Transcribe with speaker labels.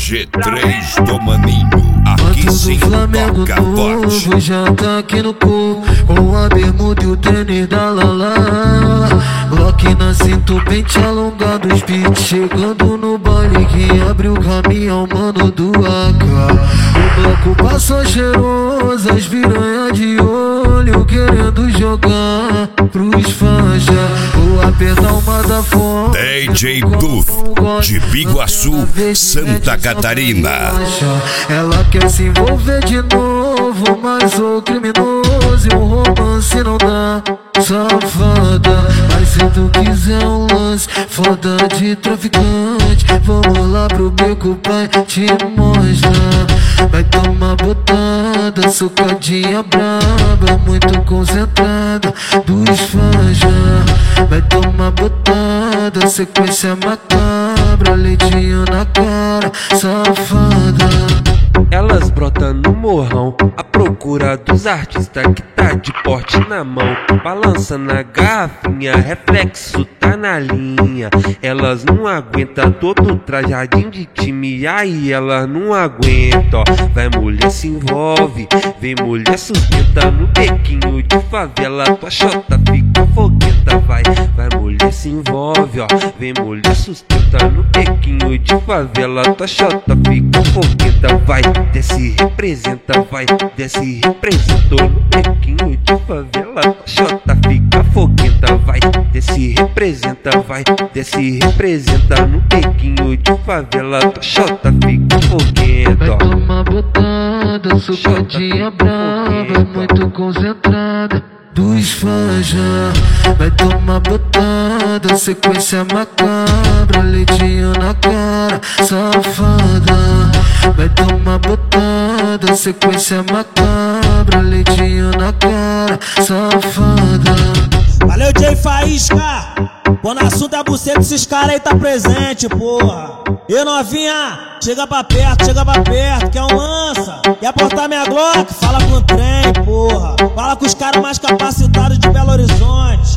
Speaker 1: G3 do Maninho, aqui sim toca forte.
Speaker 2: Já tá aqui no corpo, com a bermuda e o tênis da Lala. Glock na cintura, pente alongado, os beats chegando no baile. Quem abre o caminhão, mano do AK. O bloco passou cheiroso, as piranha de olho querendo jogar pros fãs já. Vou apertar uma da fome.
Speaker 1: DJ Duf, de Biguaçu, Santa Catarina.
Speaker 2: Ela quer se envolver de novo, mas sou criminoso e o romance não dá. Safada, mas se tu quiser um lance foda de traficante, vamos lá pro beco, pai, te mostrar. Vai tomar botada, socadinha braba, muito concentrada dos fãs já. Vai tomar botada, sequência macabra, leitinho na cara, safada.
Speaker 3: Elas brotam no morrão, à procura dos artistas que tá de porte na mão. Balança na garrafinha, reflexo tá na linha. Elas não aguentam todo trajadinho de time, aí elas não aguentam. Vai mulher se envolve, vem mulher sustenta no bequinho de favela. Tua chota fica fogueta, vai mulher se envolve, ó. Vem mulher sustenta no bequinho de favela. Tua chota fica fogueta, vai. Desce representa, vai, desce representou no bequinho de favela. Tua chota fica fogueta, vai, desce representa, vai, desce representa no bequinho de favela. Tua chota fica fogueta.
Speaker 2: Vai tomar botada, socadinha brava, muito concentrada dos fãs já. Vai tomar botada, sequência macabra, leitinho na cara, safada. Vai tomar botada, sequência macabra, leitinho na cara, safada.
Speaker 4: Valeu, Jay Faísca. Quando o assunto é buceta, esses caras aí tá presente, porra. E novinha, chega pra perto, quer um lança. Quer portar minha Glock? Fala com o trem, porra. Fala com os caras mais capacitados de Belo Horizonte.